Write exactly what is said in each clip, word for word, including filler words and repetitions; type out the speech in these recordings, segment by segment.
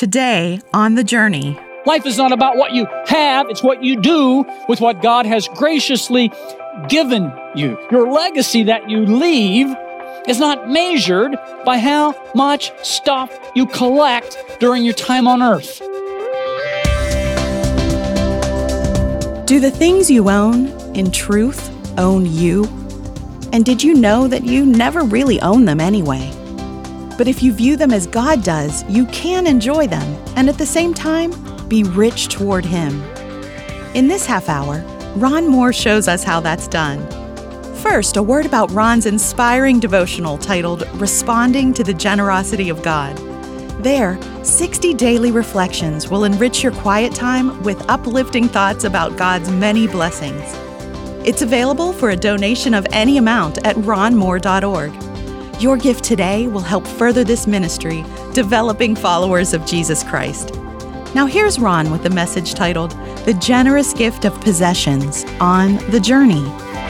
Today on The Journey. Life is not about what you have, it's what you do with what God has graciously given you. Your legacy that you leave is not measured by how much stuff you collect during your time on earth. Do the things you own, in truth, own you? And did you know that you never really own them anyway? But if you view them as God does, you can enjoy them and at the same time, be rich toward Him. In this half hour, Ron Moore shows us how that's done. First, a word about Ron's inspiring devotional titled Responding to the Generosity of God. There, sixty daily reflections will enrich your quiet time with uplifting thoughts about God's many blessings. It's available for a donation of any amount at ron moore dot org. Your gift today will help further this ministry, developing followers of Jesus Christ. Now here's Ron with the message titled, The Generous Gift of Possessions on The Journey.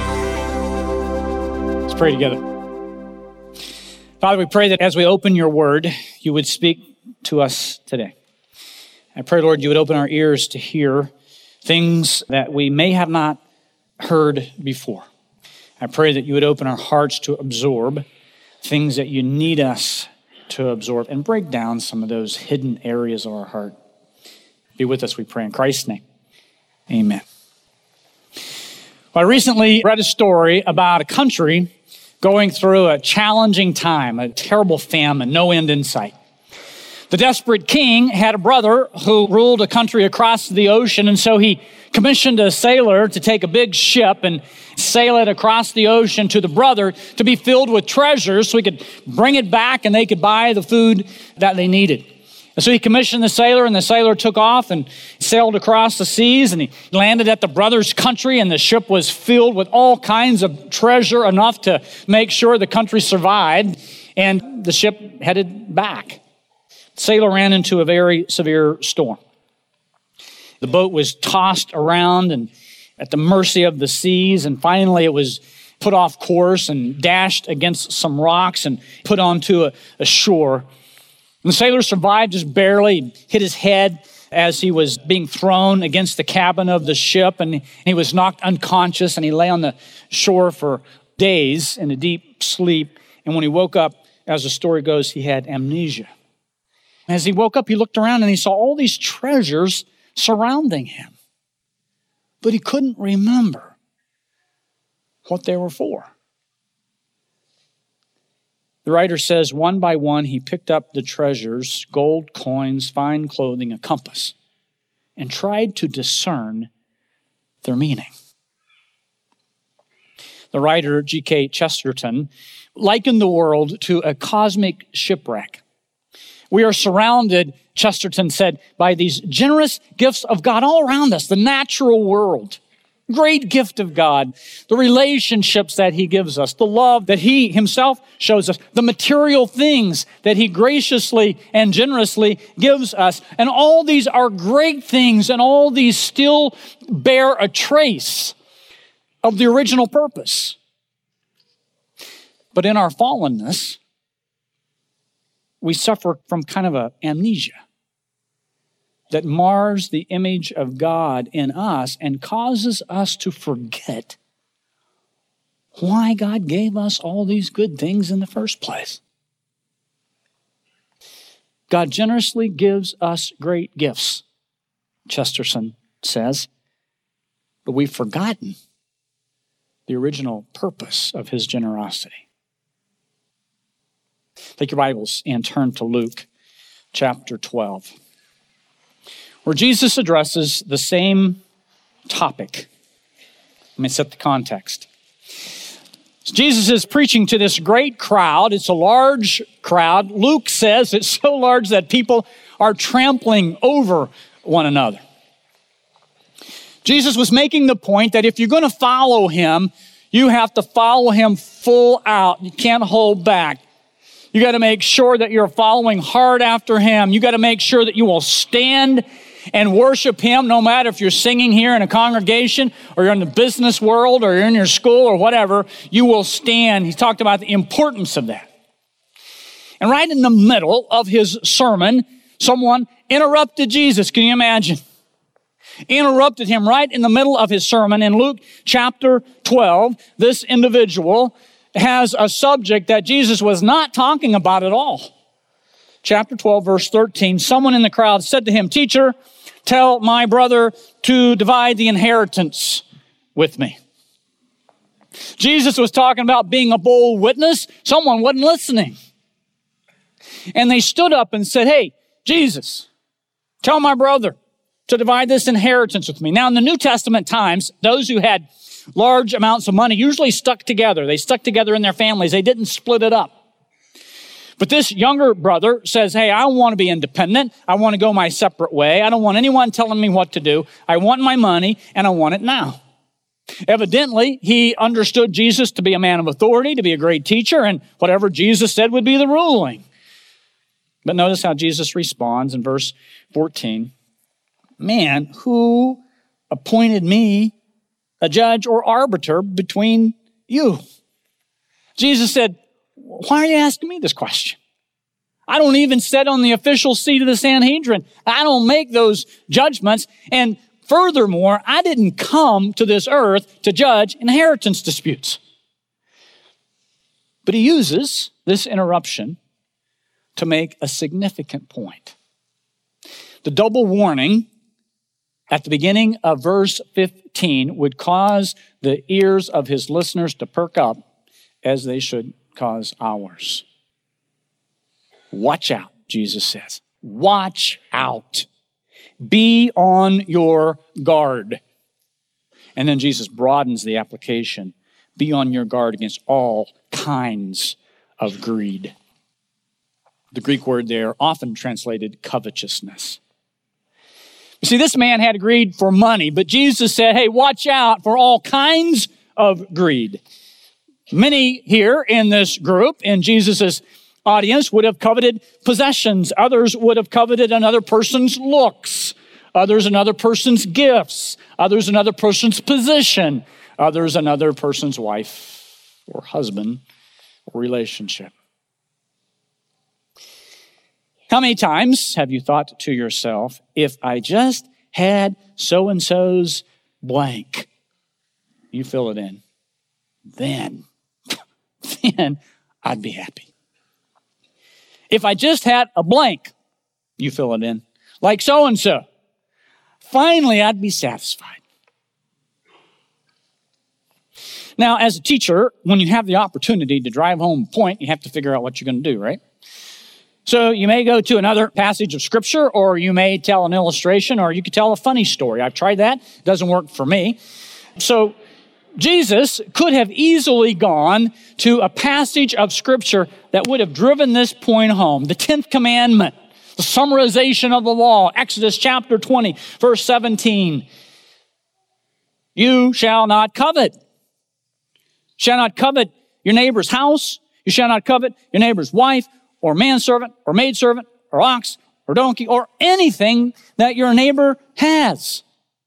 Let's pray together. Father, we pray that as we open your word, you would speak to us today. I pray, Lord, you would open our ears to hear things that we may have not heard before. I pray that you would open our hearts to absorb things that you need us to absorb and break down some of those hidden areas of our heart. Be with us, we pray in Christ's name. Amen. Well, I recently read a story about a country going through a challenging time, a terrible famine, no end in sight. The desperate king had a brother who ruled a country across the ocean, and so he commissioned a sailor to take a big ship and sail it across the ocean to the brother to be filled with treasures so he could bring it back and they could buy the food that they needed. And so he commissioned the sailor, and the sailor took off and sailed across the seas, and he landed at the brother's country, and the ship was filled with all kinds of treasure, enough to make sure the country survived, and the ship headed back. The sailor ran into a very severe storm. The boat was tossed around and at the mercy of the seas, and finally it was put off course and dashed against some rocks and put onto a, a shore. And the sailor survived just barely. He hit his head as he was being thrown against the cabin of the ship, and he was knocked unconscious, and he lay on the shore for days in a deep sleep. And when he woke up, as the story goes, he had amnesia. As he woke up, he looked around and he saw all these treasures surrounding him. But he couldn't remember what they were for. The writer says, one by one, he picked up the treasures, gold coins, fine clothing, a compass, and tried to discern their meaning. The writer, G K Chesterton, likened the world to a cosmic shipwreck. We are surrounded, Chesterton said, by these generous gifts of God all around us, the natural world. Great gift of God, the relationships that He gives us, the love that He Himself shows us, the material things that He graciously and generously gives us. And all these are great things, and all these still bear a trace of the original purpose. But in our fallenness, we suffer from kind of an amnesia that mars the image of God in us and causes us to forget why God gave us all these good things in the first place. God generously gives us great gifts, Chesterton says, but we've forgotten the original purpose of His generosity. Take your Bibles and turn to Luke chapter twelve, where Jesus addresses the same topic. Let me set the context. Jesus is preaching to this great crowd. It's a large crowd. Luke says it's so large that people are trampling over one another. Jesus was making the point that if you're going to follow Him, you have to follow Him full out. You can't hold back. You got to make sure that you're following hard after Him. You got to make sure that you will stand and worship Him, no matter if you're singing here in a congregation or you're in the business world or you're in your school or whatever, you will stand. He talked about the importance of that. And right in the middle of His sermon, someone interrupted Jesus. Can you imagine? Interrupted him right in the middle of his sermon. In Luke chapter twelve, this individual has a subject that Jesus was not talking about at all. Chapter twelve, verse thirteen, someone in the crowd said to him, "Teacher, tell my brother to divide the inheritance with me." Jesus was talking about being a bold witness. Someone wasn't listening. And they stood up and said, "Hey, Jesus, tell my brother to divide this inheritance with me." Now, in the New Testament times, those who had large amounts of money usually stuck together. They stuck together in their families. They didn't split it up. But this younger brother says, "Hey, I want to be independent. I want to go my separate way. I don't want anyone telling me what to do. I want my money, and I want it now." Evidently, he understood Jesus to be a man of authority, to be a great teacher, and whatever Jesus said would be the ruling. But notice how Jesus responds in verse fourteen. "Man, who appointed me a judge or arbiter between you?" Jesus said, "Why are you asking me this question? I don't even sit on the official seat of the Sanhedrin. I don't make those judgments. And furthermore, I didn't come to this earth to judge inheritance disputes." But he uses this interruption to make a significant point. The double warning at the beginning of verse fifteen would cause the ears of his listeners to perk up, as they should cause ours. Watch out, Jesus says. Watch out. Be on your guard. And then Jesus broadens the application. Be on your guard against all kinds of greed. The Greek word there, often translated covetousness. You see, this man had greed for money, but Jesus said, "Hey, watch out for all kinds of greed." Many here in this group, in Jesus' audience, would have coveted possessions. Others would have coveted another person's looks. Others another person's gifts. Others another person's position. Others another person's wife or husband or relationship. How many times have you thought to yourself, if I just had so-and-so's blank, you fill it in, then, then I'd be happy. If I just had a blank, you fill it in, like so-and-so, finally I'd be satisfied. Now, as a teacher, when you have the opportunity to drive home a point, you have to figure out what you're going to do, right? So you may go to another passage of Scripture, or you may tell an illustration, or you could tell a funny story. I've tried that. It doesn't work for me. So Jesus could have easily gone to a passage of Scripture that would have driven this point home. The tenth commandment, the summarization of the law, Exodus chapter twenty, verse seventeen. You shall not covet. Shall not covet your neighbor's house. You shall not covet your neighbor's wife, or manservant, or maidservant, or ox, or donkey, or anything that your neighbor has.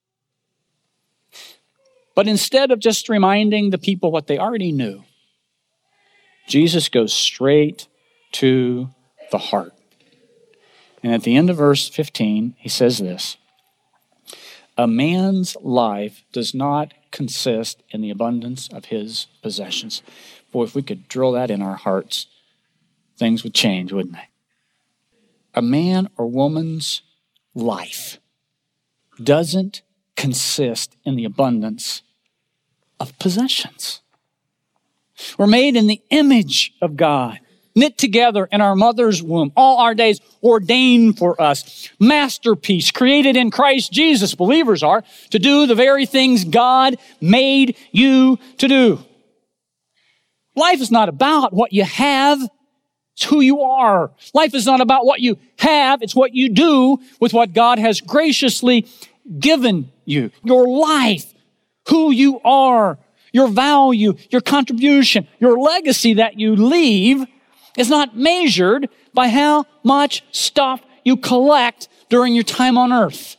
But instead of just reminding the people what they already knew, Jesus goes straight to the heart. And at the end of verse fifteen, he says this: "A man's life does not consist in the abundance of his possessions." Boy, if we could drill that in our hearts, things would change, wouldn't they? A man or woman's life doesn't consist in the abundance of possessions. We're made in the image of God, knit together in our mother's womb, all our days ordained for us, masterpiece, created in Christ Jesus, believers are, to do the very things God made you to do. Life is not about what you have. It's who you are. Life is not about what you have. It's what you do with what God has graciously given you. Your life, who you are, your value, your contribution, your legacy that you leave is not measured by how much stuff you collect during your time on earth.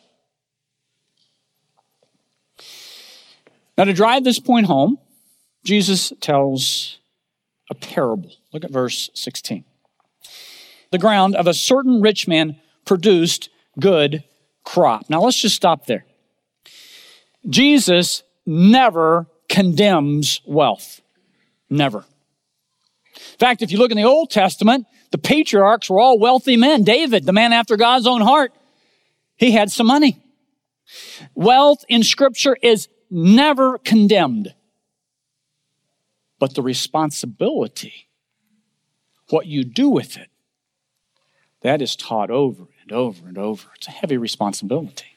Now, to drive this point home, Jesus tells a parable. Look at verse sixteen. The ground of a certain rich man produced good crop. Now let's just stop there. Jesus never condemns wealth. Never. In fact, if you look in the Old Testament, the patriarchs were all wealthy men. David, the man after God's own heart, he had some money. Wealth in Scripture is never condemned. But the responsibility, what you do with it, that is taught over and over and over. It's a heavy responsibility.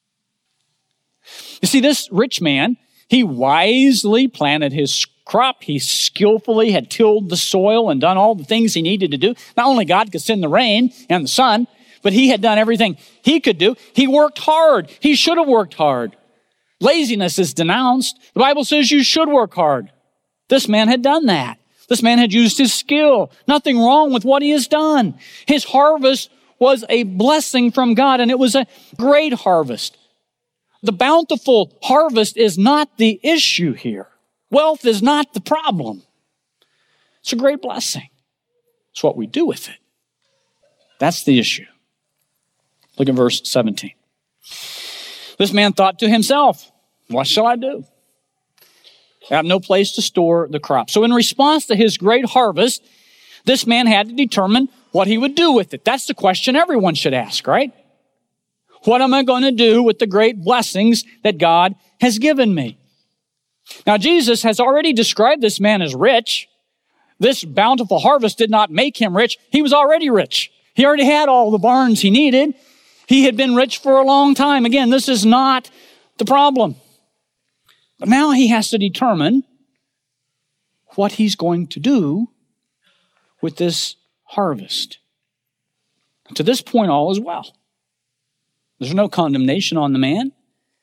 You see, this rich man, he wisely planted his crop. He skillfully had tilled the soil and done all the things he needed to do. Not only God could send the rain and the sun, but he had done everything he could do. He worked hard. He should have worked hard. Laziness is denounced. The Bible says you should work hard. This man had done that. This man had used his skill. Nothing wrong with what he has done. His harvest was a blessing from God, and it was a great harvest. The bountiful harvest is not the issue here. Wealth is not the problem. It's a great blessing. It's what we do with it. That's the issue. Look at verse seventeen. This man thought to himself, what shall I do? I have no place to store the crop. So in response to his great harvest, this man had to determine what he would do with it. That's the question everyone should ask, right? What am I going to do with the great blessings that God has given me? Now, Jesus has already described this man as rich. This bountiful harvest did not make him rich. He was already rich. He already had all the barns he needed. He had been rich for a long time. Again, this is not the problem. But now he has to determine what he's going to do with this harvest. To this point, all is well. There's no condemnation on the man.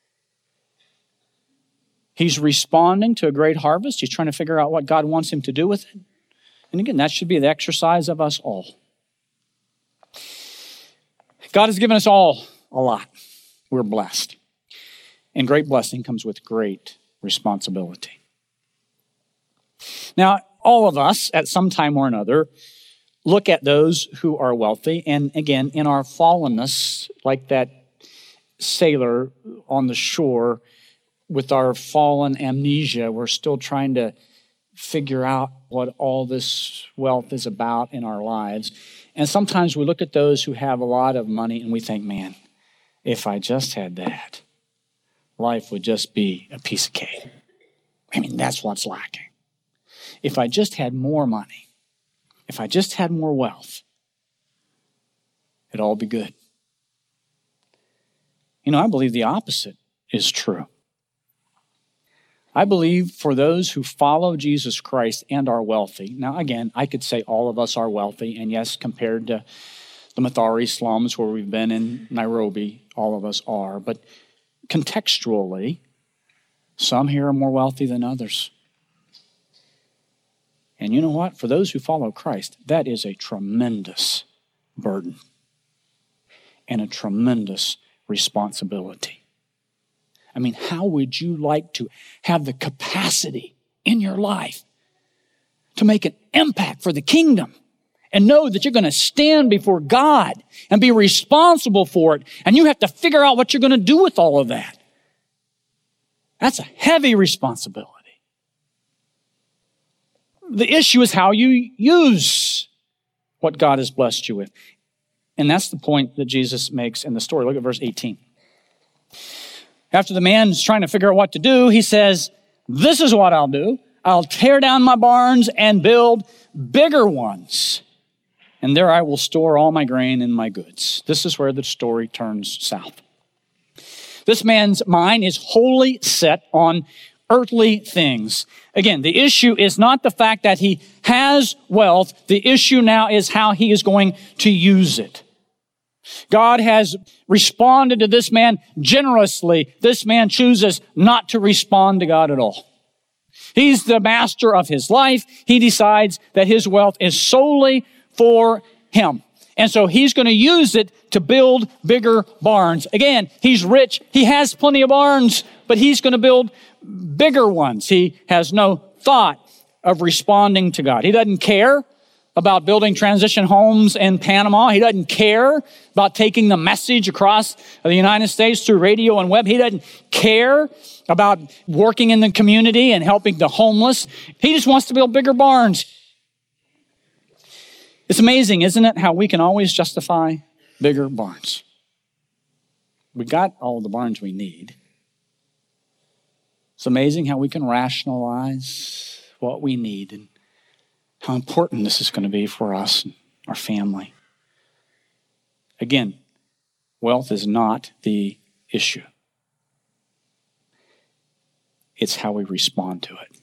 He's responding to a great harvest. He's trying to figure out what God wants him to do with it. And again, that should be the exercise of us all. God has given us all a lot. We're blessed. And great blessing comes with great responsibility. Now, all of us, at some time or another, look at those who are wealthy. And again, in our fallenness, like that sailor on the shore, with our fallen amnesia, we're still trying to figure out what all this wealth is about in our lives. And sometimes we look at those who have a lot of money and we think, man, if I just had that, life would just be a piece of cake. I mean, that's what's lacking. If I just had more money, if I just had more wealth, it'd all be good. You know, I believe the opposite is true. I believe for those who follow Jesus Christ and are wealthy, now again, I could say all of us are wealthy, and yes, compared to the Mathare slums where we've been in Nairobi, all of us are, but contextually, some here are more wealthy than others. And you know what? For those who follow Christ, that is a tremendous burden and a tremendous responsibility. I mean, how would you like to have the capacity in your life to make an impact for the kingdom and know that you're going to stand before God and be responsible for it, and you have to figure out what you're going to do with all of that? That's a heavy responsibility. The issue is how you use what God has blessed you with. And that's the point that Jesus makes in the story. Look at verse eighteen. After the man is trying to figure out what to do, he says, this is what I'll do. I'll tear down my barns and build bigger ones. And there I will store all my grain and my goods. This is where the story turns south. This man's mind is wholly set on earthly things. Again, the issue is not the fact that he has wealth. The issue now is how he is going to use it. God has responded to this man generously. This man chooses not to respond to God at all. He's the master of his life. He decides that his wealth is solely for him. And so he's going to use it to build bigger barns. Again, he's rich. He has plenty of barns, but he's going to build bigger ones. He has no thought of responding to God. He doesn't care about building transition homes in Panama. He doesn't care about taking the message across the United States through radio and web. He doesn't care about working in the community and helping the homeless. He just wants to build bigger barns. It's amazing, isn't it, how we can always justify bigger barns. We got all the barns we need. It's amazing how we can rationalize what we need and how important this is going to be for us and our family. Again, wealth is not the issue. It's how we respond to it.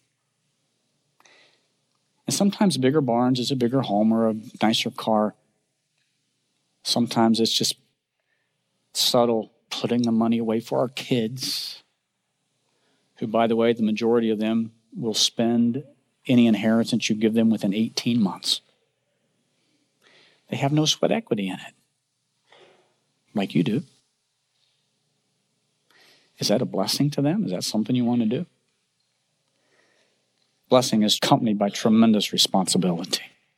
And sometimes bigger barns is a bigger home or a nicer car. Sometimes it's just subtle putting the money away for our kids, who, by the way, the majority of them will spend any inheritance you give them within eighteen months. They have no sweat equity in it, like you do. Is that a blessing to them? Is that something you want to do? Blessing is accompanied by tremendous responsibility.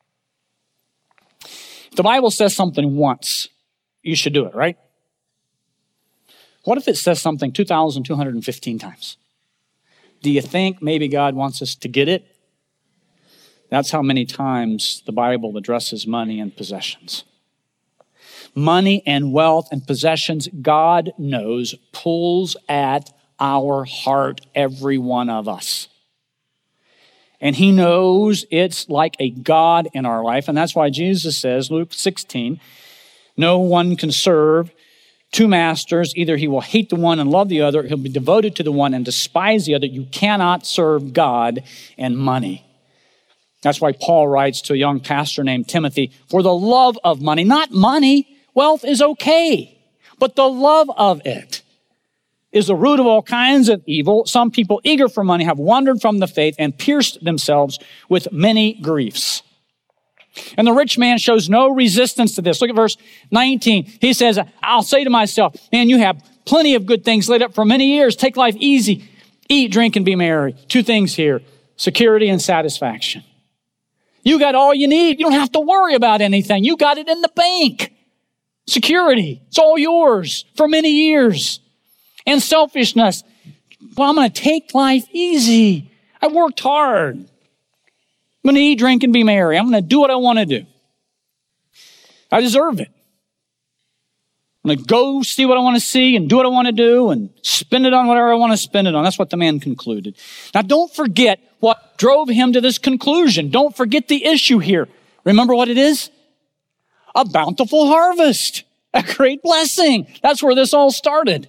If the Bible says something once, you should do it, right? What if it says something two thousand two hundred fifteen times? Do you think maybe God wants us to get it? That's how many times the Bible addresses money and possessions. Money and wealth and possessions, God knows, pulls at our heart, every one of us. And he knows it's like a God in our life. And that's why Jesus says, Luke sixteen, no one can serve two masters. Either he will hate the one and love the other, he'll be devoted to the one and despise the other. You cannot serve God and money. That's why Paul writes to a young pastor named Timothy, for the love of money, not money, wealth is okay, but the love of it is the root of all kinds of evil. Some people eager for money have wandered from the faith and pierced themselves with many griefs. And the rich man shows no resistance to this. Look at verse nineteen. He says, I'll say to myself, man, you have plenty of good things laid up for many years. Take life easy. Eat, drink, and be merry. Two things here, security and satisfaction. You got all you need. You don't have to worry about anything. You got it in the bank. Security. It's all yours for many years. And selfishness. Well, I'm going to take life easy. I worked hard. I'm going to eat, drink, and be merry. I'm going to do what I want to do. I deserve it. I'm going to go see what I want to see and do what I want to do and spend it on whatever I want to spend it on. That's what the man concluded. Now, don't forget what drove him to this conclusion. Don't forget the issue here. Remember what it is? A bountiful harvest. A great blessing. That's where this all started.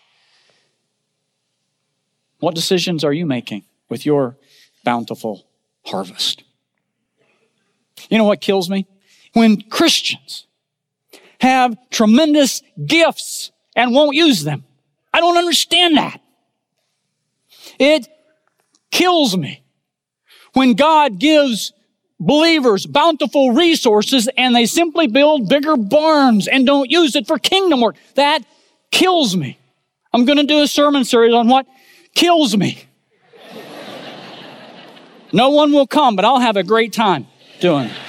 What decisions are you making with your bountiful harvest? You know what kills me? When Christians have tremendous gifts and won't use them. I don't understand that. It kills me when God gives believers bountiful resources and they simply build bigger barns and don't use it for kingdom work. That kills me. I'm going to do a sermon series on what kills me. No one will come, but I'll have a great time doing it.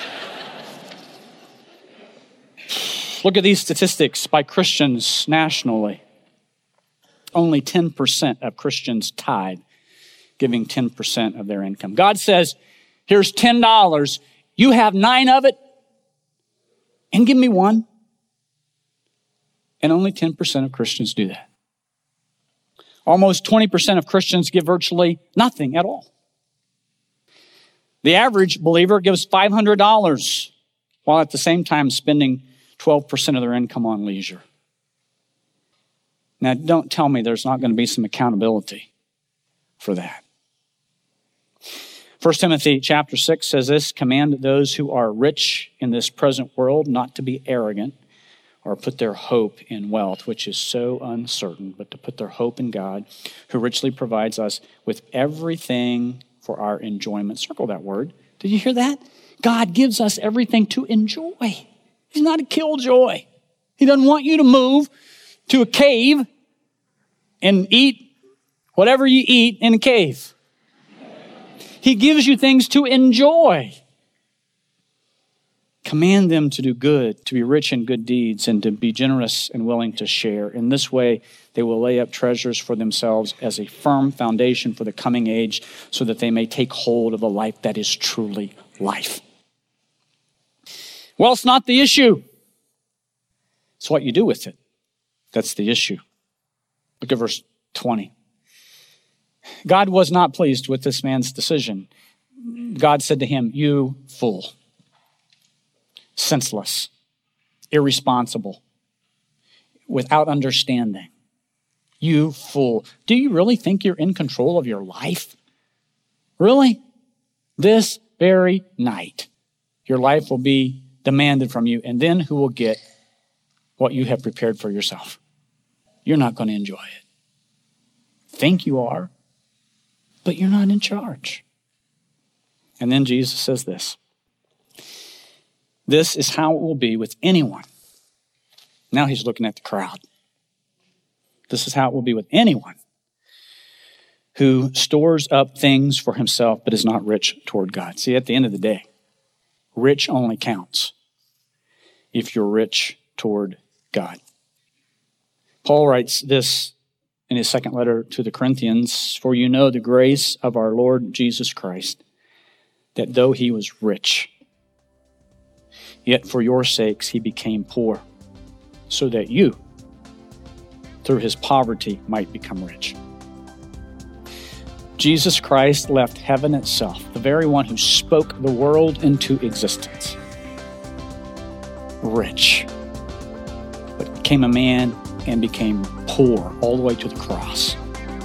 Look at these statistics by Christians nationally. Only ten percent of Christians tithe, giving ten percent of their income. God says, here's ten dollars. You have nine of it, and give me one. And only ten percent of Christians do that. Almost twenty percent of Christians give virtually nothing at all. The average believer gives five hundred dollars, while at the same time spending twelve percent of their income on leisure. Now, don't tell me there's not going to be some accountability for that. First Timothy chapter six says this, command those who are rich in this present world not to be arrogant or put their hope in wealth, which is so uncertain, but to put their hope in God, who richly provides us with everything for our enjoyment. Circle that word. Did you hear that? God gives us everything to enjoy. He's not a killjoy. He doesn't want you to move to a cave and eat whatever you eat in a cave. He gives you things to enjoy. Command them to do good, to be rich in good deeds, and to be generous and willing to share. In this way, they will lay up treasures for themselves as a firm foundation for the coming age, so that they may take hold of a life that is truly life. Well, it's not the issue. It's what you do with it. That's the issue. Look at verse twenty. God was not pleased with this man's decision. God said to him, "You fool, senseless, irresponsible, without understanding. You fool. Do you really think you're in control of your life? Really? This very night, your life will be demanded from you, and then who will get what you have prepared for yourself? You're not going to enjoy it. Think you are, but you're not in charge." And then Jesus says this. This is how it will be with anyone. Now he's looking at the crowd. This is how it will be with anyone who stores up things for himself but is not rich toward God. See, at the end of the day, rich only counts if you're rich toward God. Paul writes this in his second letter to the Corinthians, "For you know the grace of our Lord Jesus Christ, that though he was rich, yet for your sakes he became poor, so that you, through his poverty, might become rich." Jesus Christ left heaven itself, the very one who spoke the world into existence, rich, but became a man and became poor all the way to the cross,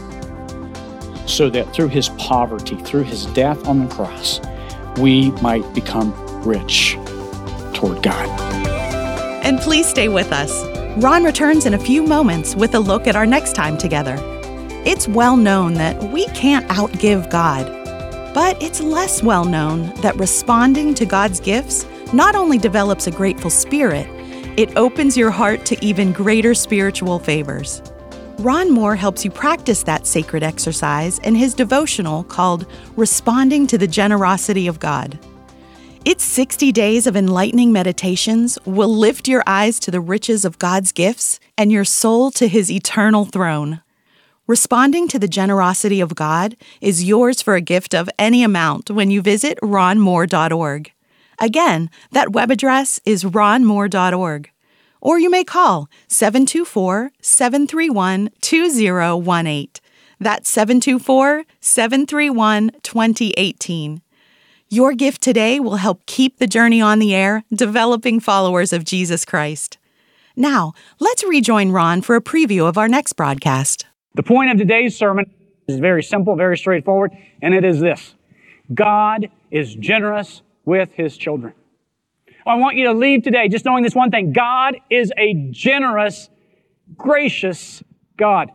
so that through his poverty, through his death on the cross, we might become rich toward God. And please stay with us. Ron returns in a few moments with a look at our next time together. It's well known that we can't outgive God, but it's less well known that responding to God's gifts not only develops a grateful spirit, it opens your heart to even greater spiritual favors. Ron Moore helps you practice that sacred exercise in his devotional called Responding to the Generosity of God. Its sixty days of enlightening meditations will lift your eyes to the riches of God's gifts and your soul to his eternal throne. Responding to the Generosity of God is yours for a gift of any amount when you visit ron moore dot org. Again, that web address is ron moore dot org. Or you may call seven two four, seven three one, two zero one eight. That's seven two four, seven three one, two zero one eight. Your gift today will help keep the journey on the air, developing followers of Jesus Christ. Now, let's rejoin Ron for a preview of our next broadcast. The point of today's sermon is very simple, very straightforward, and it is this: God is generous with his children. I want you to leave today just knowing this one thing: God is a generous, gracious God.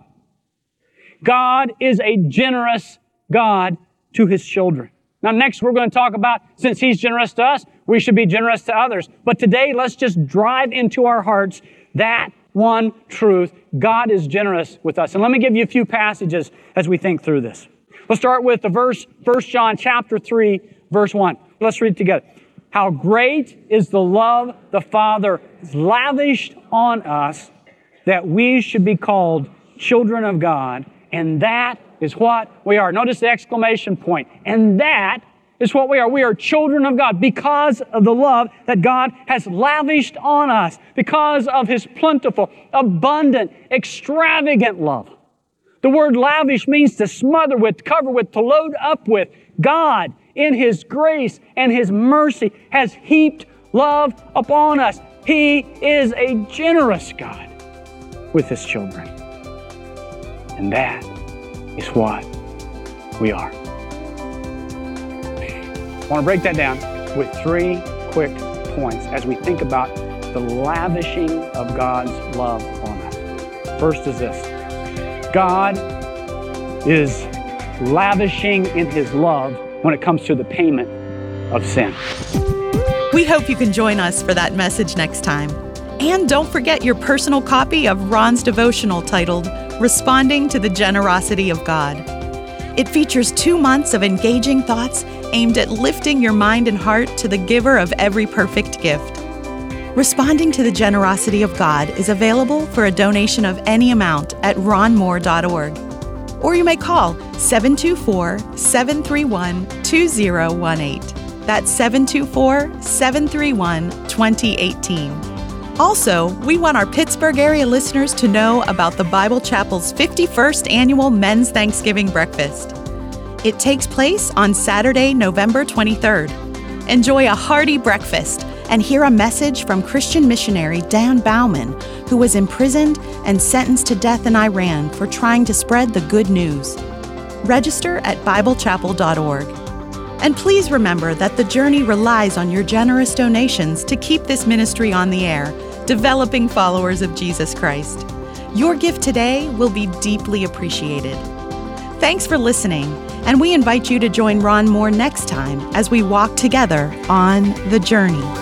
God is a generous God to his children. Now, next we're going to talk about, since he's generous to us, we should be generous to others. But today, let's just drive into our hearts that one truth: God is generous with us. And let me give you a few passages as we think through this. Let's start with the verse, First John chapter three, verse one. Let's read it together. How great is the love the Father lavished on us, that we should be called children of God, and that is what we are. Notice the exclamation point. And that is what we are. We are children of God because of the love that God has lavished on us, because of his plentiful, abundant, extravagant love. The word lavish means to smother with, cover with, to load up with. God, in his grace and his mercy, has heaped love upon us. He is a generous God with his children. And that is what we are. I want to break that down with three quick points as we think about the lavishing of God's love upon us. First is this: God is lavishing in his love when it comes to the payment of sin. We hope you can join us for that message next time. And don't forget your personal copy of Ron's devotional titled Responding to the Generosity of God. It features two months of engaging thoughts aimed at lifting your mind and heart to the giver of every perfect gift. Responding to the generosity of God is available for a donation of any amount at ron moore dot org. Or you may call seven two four, seven three one, two zero one eight. That's seven two four, seven three one, two zero one eight. Also, we want our Pittsburgh area listeners to know about the Bible Chapel's fifty-first annual Men's Thanksgiving Breakfast. It takes place on Saturday, November twenty-third. Enjoy a hearty breakfast and hear a message from Christian missionary Dan Bauman, who was imprisoned and sentenced to death in Iran for trying to spread the good news. Register at bible chapel dot org. And please remember that the journey relies on your generous donations to keep this ministry on the air, developing followers of Jesus Christ. Your gift today will be deeply appreciated. Thanks for listening, and we invite you to join Ron Moore next time as we walk together on the journey.